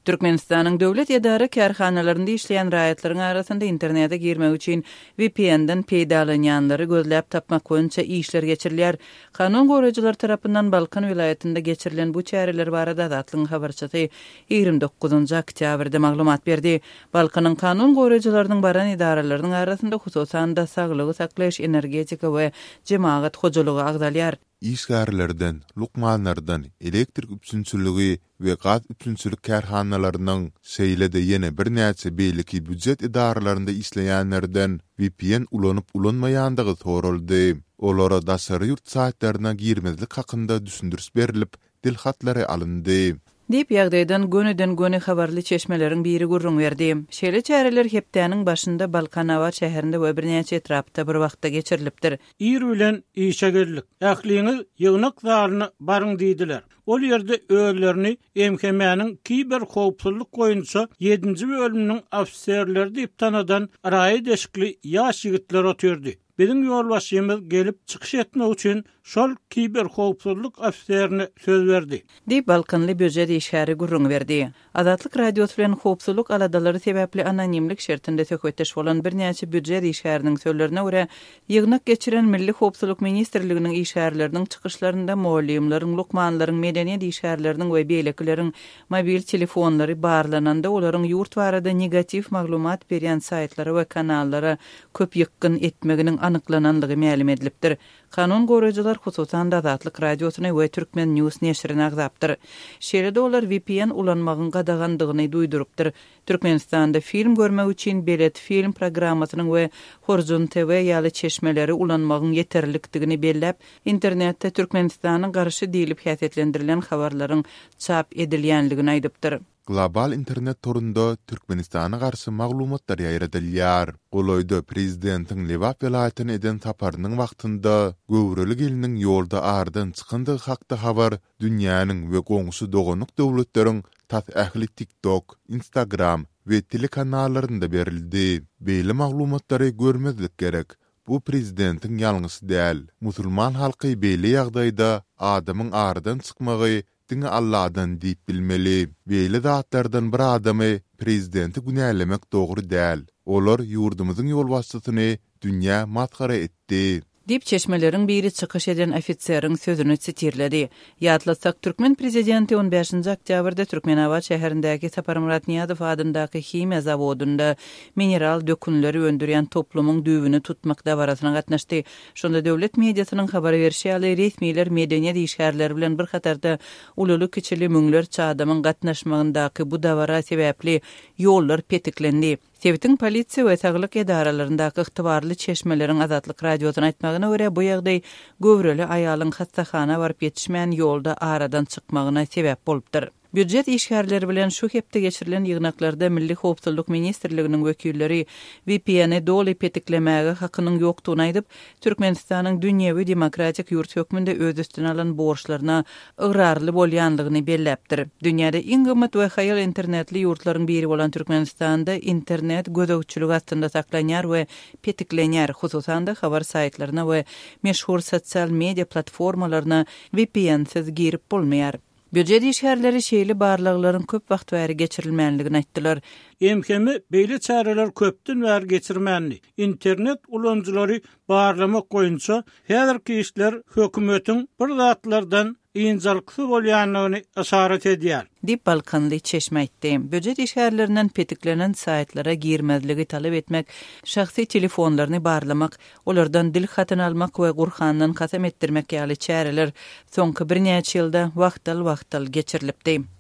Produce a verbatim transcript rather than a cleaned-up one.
Türkmenistan'ın döwlet edara kärhanalarynda işleýän raýatlaryň arasynda internete girmek üçin V P N'den peýdalanýanlary gözläp tapmak boýunça işler geçirilýär. Kanun goraýjylar tarapyndan Balkan vilayetinde geçirilen bu çäreler barada Zatlyň habarçysy ýygrimi dokuzunçy oktýabrda maglumat berdi. Balkanyň kanun goraýjylarynyň baran idaralarynyň arasynda hususan da saglygy saklaýyş, energetika we jemaat hojalygy agdalýar. İşgärlerden, lukmanlardan, elektrik üpsünsülügi ve gaz üpsünsülük kärhanalarynyň seýlede ýene bir näçe beýleki büdjet idaralarynda işleýänlerden V P N ulanyp ulanmaýandygy soruldy. Olara daşary ýurt saatlaryna girmezlik hakynda düşündürs berilip, dilhatlary alındy. Dip ýagdaýdan gönüden göne habarly çeşmeleriň biri gurrun berdi. Şeýle çäreler hepdäniň başynda Balkanawar şäherinde we birnäçe etrapda bir wagtda geçirilipdir. Ir bilen işe geldik. Ähliňiz ýygnak zaryny baryň diýdiler. Ol ýerde öýlerini emkemäniň kiber howpsuzlyk goýunça ýedinji bölümniň ofserleri diýip tanadan raýy deşikli ýaş ýigitler otyrdy. Bizim ýolbaşymyz gelip çykyş etmek üçin şol kiber howpsuzlyk ofserini söz berdi. Di Balkanly böjet işgäri gurrun berdi. Azatlyk radiosu bilen howpsuzlyk aladalary sebäpli anonimlik şertinde tököteş bolan birnäçe böjet işgäriniň sözlerine görä, ýygnak geçiren Milli Howpsuzlyk Ministrliginiň işgärleriniň çykyşlarynda muallimlaryň, lukmanlaryň, medeniýet işgärleriniň we beýlekleriň mobil telefonlary barlananda olaryň ýurt barada negativ maglumat berýän saytlary we kanallara köp ýykyn etmeginiň anyklananlygy ma'lum edilipdir. Kanun goraýjylar hususan da Azatlyk radiosyny we Türkmen News neşrini agzapdyr. Şeýle olar V P N ulanmagyň gadagandygyny duýdurupdyr. Türkmenistanda film görmek üçin belet film programmasynyň we Horizon T V ýaly çeşmeleri ulanmagyň ýeterlikdigini belläp, internetde Türkmenistanyň garşy diýilip häsiyetlendirilen habarlaryň çap edilýänligini aýdypdyr. Global internet torunda Türkmenistana garşy maglumatlar ýaýradylýar. Goloýda prezidentiň Lewap welaýatyna eden saparynyň wagtynda göwreli geliniň ýolda ardan çykyndygy hakda habar dünýäniň we goňşy doganyk döwletleriň tat ähli TikTok, Instagram we telekanallarynda berildi. Beýle maglumatlary görmezlik gerek. Bu prezidentiň ýalňysy däl. Musulman halky beýle ýagdaýda adamyň ardan çykmagy diňe Allahdan diýip bilmeli. Beýle zatlardan bir adamy prezidenti günälemek dogry däl. Olar ýurdumyzyň ýolbaşçysyny dünýä matkara etdi. Dip çeşmeleriň biri çykyş eden ofiseriň sözüni sitirledi. Ýatlasak Türkmen prezidenti on beşinçi oktýabrda Türkmenawar şäherindäki Saparmurat Niýazow adyndaky himiýa zawodunda mineral dökünleri öndürýän toplumyň düýbüni tutmakda barasyna gatnaşdy. Şonda döwlet mediasynyň habar berişi ýaly resmiler medeniýet işgärleri bilen bir hatarda ululy kiçili müňler çadamyň gatnaşmagyndaky bu dawara sebäpli ýollar petiklendi. Sevitin polisiýa we saglyk edaralaryndaky ygtybarly çeşmeleriň Azatlyk radiosyna aýtmagyna görä bu ýagdaý göwreli aýalyň hastahana baryp ýetişmän ýolda aradan çykmagyna sebäp bolupdyr. Büdjet işgärleri bilen şu hepde geçirilen ýygnaklarda Milli Howpsuzlyk Ministrliginiň wekilleri V P N'e doly petiklemäge hakynyň ýokdugyny aýdyp, Türkmenistanyň dünýäwi demokratik ýurt hökmünde öz üstüne alan borçlaryna ıgrarly bolýanlygyny belläpdir. Dünýäde iň gymmat we haýal internetli ýurtlaryň biri bolan Türkmenistanda internet gödökçüligi astynda saklanýar we petiklenýär, hususan da habar saytlaryna we meşhur sosial media platformalaryna V P N'siz girip bolmaýar. Büdjet işgärleri şeýle barlyklaryň köp wagt bäri geçirilmänligini aýtdylar. Emkemi beýle çäreler köpden bäri geçirmänli. İnternet ulanjylary barlamak goýunça häzirki işler hökümetiň bir zatlardan ýynjalykly bolýanlygyny aşarat edýär. Dip Balkanly çeşme aýtdy. Büdjet işgärlerinden petiklenen saytlara girmezligi talep etmek, şahsy telefonlaryny barlamak, olardan dil hatyny almak we gurhandan kasam etdirmek ýaly çäreler soňky birnäçe ýylda wagtal-wagtal geçirilipdi.